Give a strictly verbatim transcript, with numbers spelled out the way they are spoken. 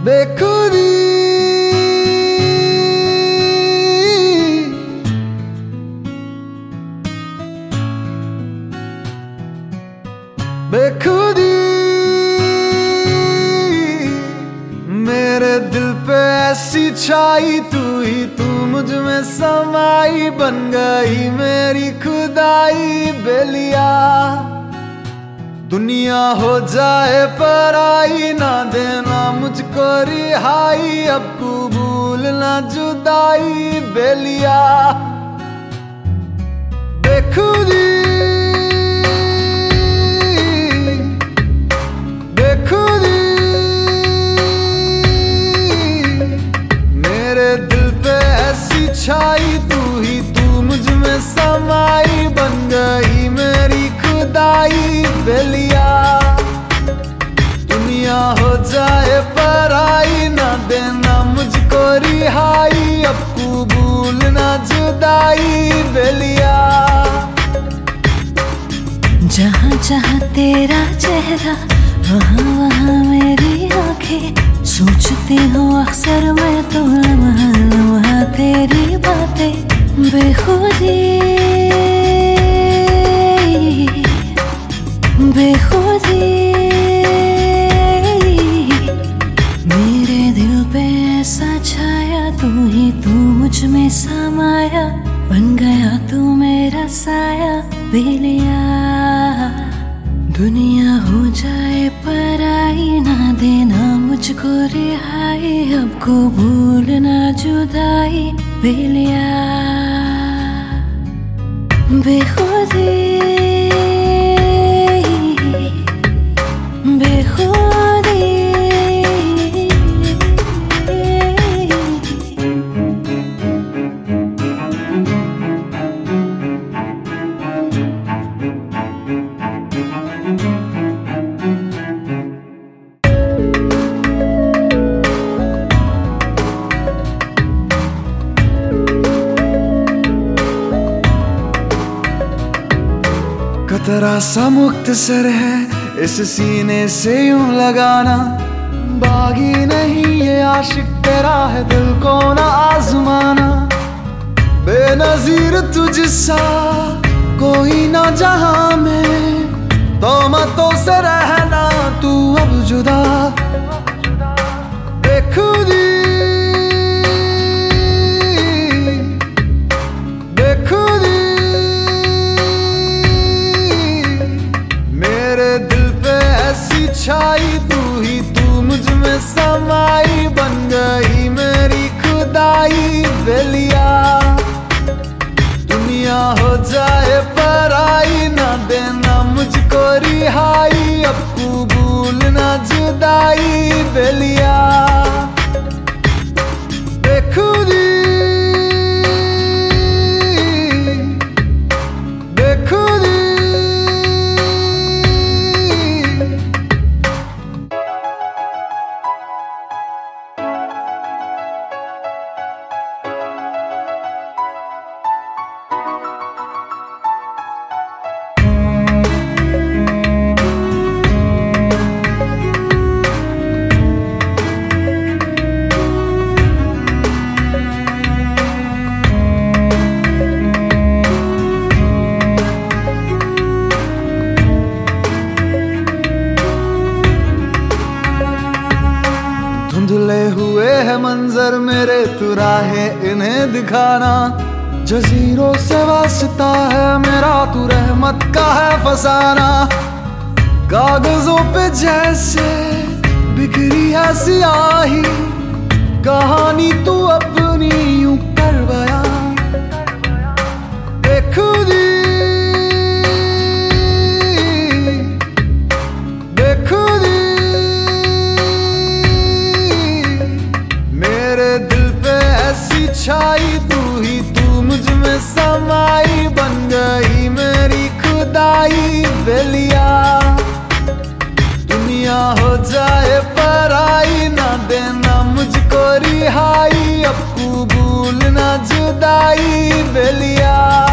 बेखुदी बेखुदी मेरे दिल पे ऐसी छाई, तू ही तू मुझ में समाई, बन गई मेरी खुदाई बेलिया। दुनिया हो जाए पराई, ना देना मुझको रिहाई, अब कबूल ना जुदाई बेलिया। बेखुदी बेखुदी मेरे दिल पे ऐसी छाई, तू ही तू मुझ में समाई, बन गई मेरी खुदाई बेलिया। दुनिया हो जाए पराई, ना देना मुझको रिहाई, अब कबूल ना जुदाई बेलिया। जहाँ जहाँ तेरा चेहरा, वहाँ वहाँ मेरी आंखें, सोचती हूँ अक्सर मैं तो लम्हा लम्हा तेरी बातें। बेखुदी बेखुदी मेरे दिल पे ऐसा छाया, तू ही तू मुझ में समाया, बन गया तू मेरा साया बेलिया। दुनिया हो जाए पराई, ना देना मुझको रिहाई, अब कबूल ना जुदाई बेलिया। बेखुदी बेखुदी कतरा सा मुख्तसर है इस सीने से यूं लगाना, बागी नहीं ये आशिक तेरा है दिल को ना आजमाना। बेनजीर तुझसा कोई ना जहां में, तोहमतों से रहना तू अब जुदा। बेखुदी बेखुदी मेरे दिल पे ऐसी छाई, तू ही तू मुझ में समाई, बन गई मेरी खुदाई बेलिया। दुनिया हो जाए पराई, ना देना मुझको रिहाई, अब कबूल ना जुदाई बेलिया। बेखुदी बेखुदी धुंधले हुए है मंजर मेरे, तू राहे इन्हें दिखाना। जजीरों से वास्ता है मेरा, तू रहमत का है फसाना। कागजों पे जैसे बिखरी है सियाही, कहानी तू अपनी यूं कर बयां। बेखुदी बेखुदी मेरे दिल पे ऐसी छाई, तू ही तू मुझ में समाई, बन गई मेरी खुदाई बेलिया। दुनिया हो जाए पराई, ना देना मुझको रिहाई, अब कबूल ना जुदाई बेलिया।